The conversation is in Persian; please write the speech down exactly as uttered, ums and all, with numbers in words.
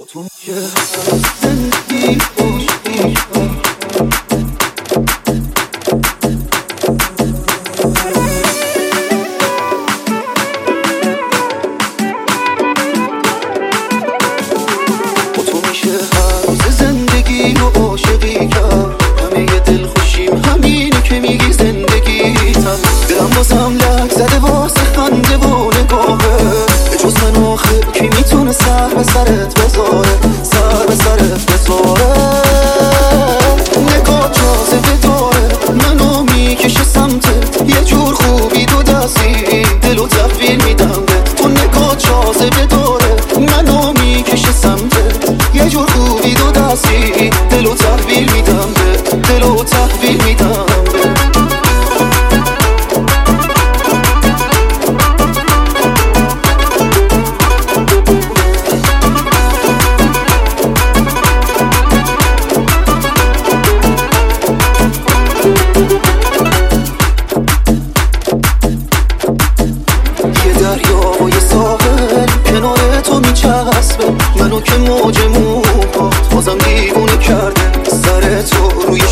تو میشه زندگی باشی با تو میشه هر روز زندگی و عاشقی کرد. همه دل خوشیم همینه که میگی زندگیتم. دلم بازم لک زده واسه خنده و نگاهه. به جز من آخه کی میتونه سر به سرت بذاره، سر به سرت بذاره. نگاه جاذبه داره منو میکشه سمتت، یه جور خوبی دو دستی دلو تحویل میدم بهت. تو نگاه جاذبه داره منو میکشه سمتت، یه جور خوبی دو دستی دلو تحویل میدم بهت، دلو تحویل میدم بهت. دریا و یه ساحل کنار تو میچسبه، منو که موج موهات بازم دیوونه کرده. سر تو روی